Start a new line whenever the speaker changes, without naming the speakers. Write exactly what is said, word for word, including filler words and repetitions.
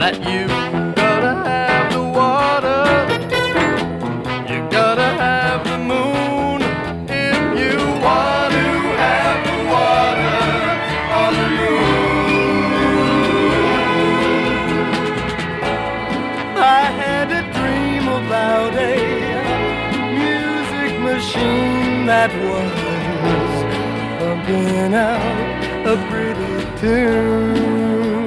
that you gotta have the water, you gotta have the moon. If you want to have the water on the moon. I had a dream about a music machine that was pumping out a pretty tune.